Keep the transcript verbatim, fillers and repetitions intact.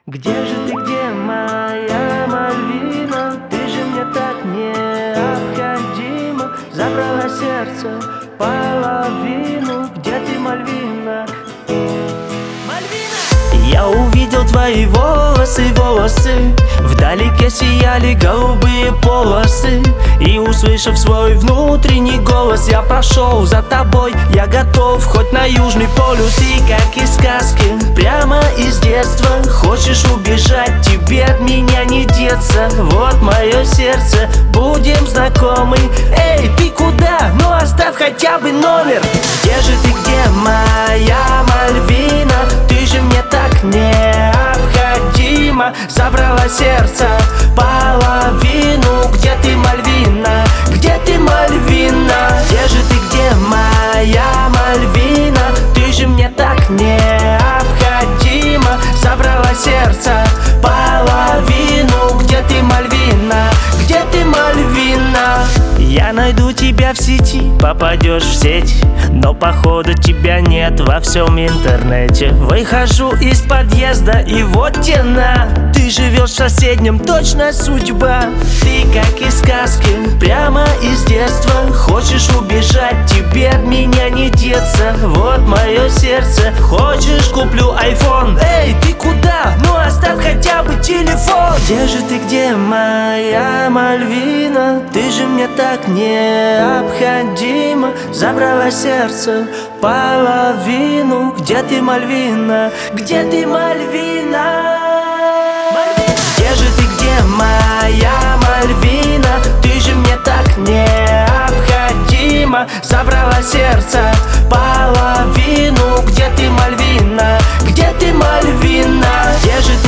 Где же ты, где моя Мальвина? Ты же мне так необходима. Забрала сердце половину. Где ты, Мальвина? Мальвина! Я увидел твои волосы, волосы. Вдалеке сияли голубые полосы. И услышав свой внутренний голос, я пошел за тобой. Я готов хоть на Южный полюс. И как из сказки, прямо из детства. Хочешь убежать, тебе от меня не деться. Вот мое сердце, будем знакомы. Эй, ты куда? Ну оставь хотя бы номер. Где же ты, где моя Мальвина? Ты же мне так необходима. Забрала сердце половину. Где ты, Мальвина? Где ты, Мальвина? Где же ты, где моя Мальвина? Ты же мне так необходима. Забрала сердце половину. Где ты, Мальвина? Где ты, Мальвина? Я найду тебя в сети, попадешь в сеть, но походу тебя нет во всем интернете. Выхожу из подъезда и вот тена. Ты живешь в соседнем, точно судьба. Ты как из сказки, прямо из детства. Хочешь убежать, тебе от меня не деться. Вот мое сердце, хочешь куплю айфон. Эй, ты куда? Ну оставь хотя бы телефон. Где же ты, где моя Мальвина? Ты же мне так необходима. Забрала сердце половину. Где ты, Мальвина? Где ты, Мальвина? Где же ты, где моя Мальвина? Ты же мне так необходима. Забрала сердце половину. Где ты, Мальвина? Где ты, Мальвина? Где же